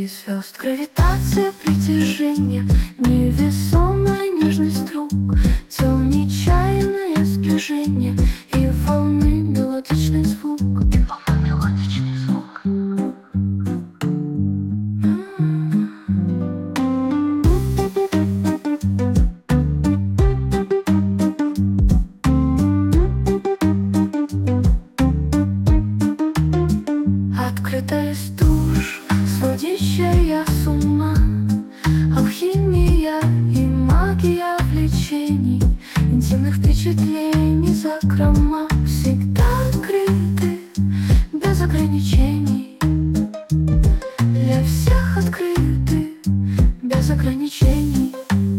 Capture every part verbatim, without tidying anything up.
среди звезд. Гравитация, притяжение, невесомая нежность рук, тел нечаянное сближение и волны мелодичный звук. И волны мелодичный звук. Открытая из душ, сводящая с ума, алхимия и магия влечений, интимных впечатлений, закрома всегда открыты, без ограничений. Для всех открыты, без ограничений.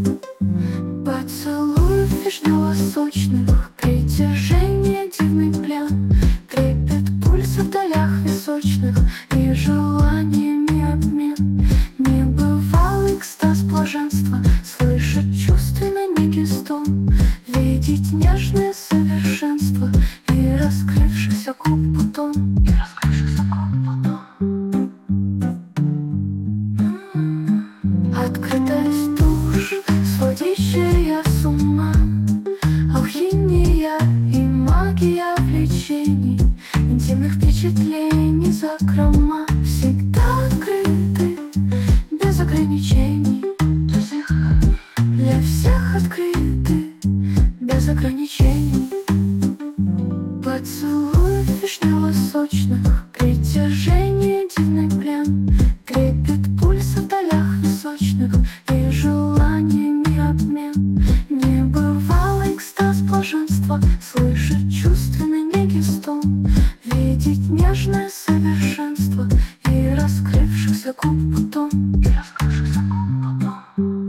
Поцелуев вишнево-сочных, притяжение, дивный плен, трепет пульса в долях височных и желаниями обмен. Небывалый экстаз блаженства, слышать чувственный некий стон, видеть нежное совершенство и раскрывшийся губ бутон. И раскрывшийся губ бутон. Открытая из душ, сводящая с ума, алхимия и магия влечений, интимных впечатлений, закрома всегда открыты, без ограничений. Для всех открыты, без ограничений. Поцелуев вишнево-сочных, притяжение, дивный плен, трепет пульса в долях височных и желаниями обмен. Небывалый экстаз блаженства, слышать чувственный некий стон, видеть нежное совершенство и раскрывшихся губ бутон. И раскрывшихся губ бутон.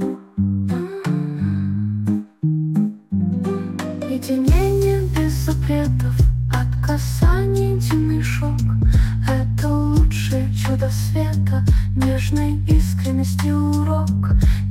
Единение без запретов, от касаний интимный шок. Это лучшее чудо света, нежной искренности урок.